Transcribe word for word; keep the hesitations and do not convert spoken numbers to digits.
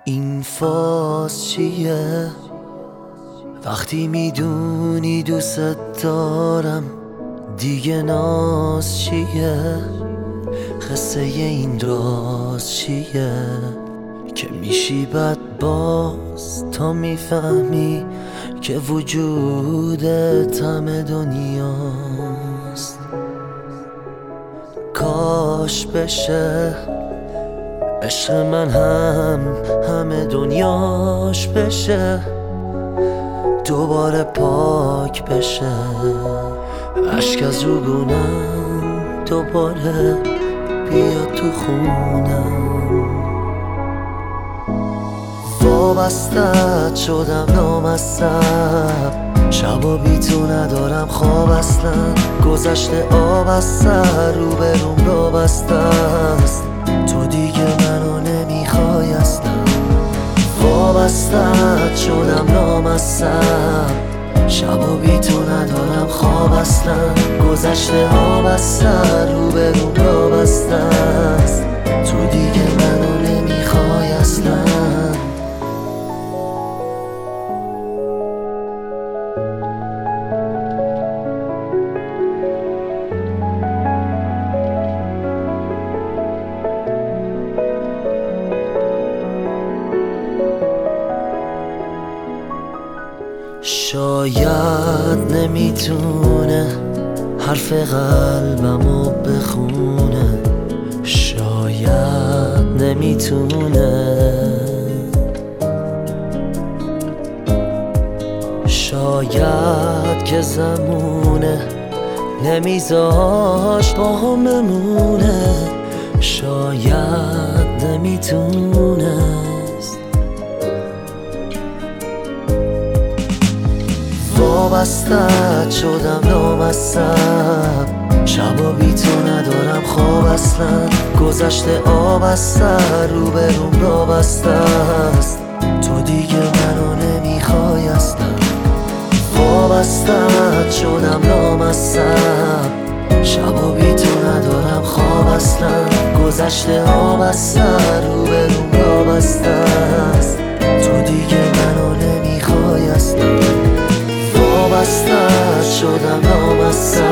این فاز چیه؟ وقتی میدونی دوست دارم دیگه ناز چیه؟ قصه این راز چیه؟ که میشی بد باز تا میفهمی که وجودت همه دنیاست. کاش بشه عشق من هم همه دنیاش بشه، دوباره پاک بشه اشک از روگونم، دوباره بیا تو خونم. وابستت شدم نامصب، شبا بی تو ندارم خواب اصلا، گذشته آب از سر رو به روم را بسته است، تو دیگه منو نمیخوای اصلا. وابستت شدم نامصب، شبا بی تو ندارم خواب اصلا، گذشته آب از سر رو به روم را بسته است، تو دیگه منو نمیخوای اصلا. شاید نمیتونه حرف قلبمو بخونه، شاید نمیتونه، شاید که زمونه نمیذاش با هم بمونه، شاید نمیتونه. وابستت شدم نامصب، شبا بی تو ندارم خواب اصلا، گذشته آب از سر رو به روم را بسته است، تو دیگه منو نمیخوای اصلا. وابستت شدم نامصب، شبا بی تو ندارم خواب اصلا، گذشته آب از سر رو به روم را بسته است، تو دیگه منو نمیخوای اصلا. وابستت شدم نامصب،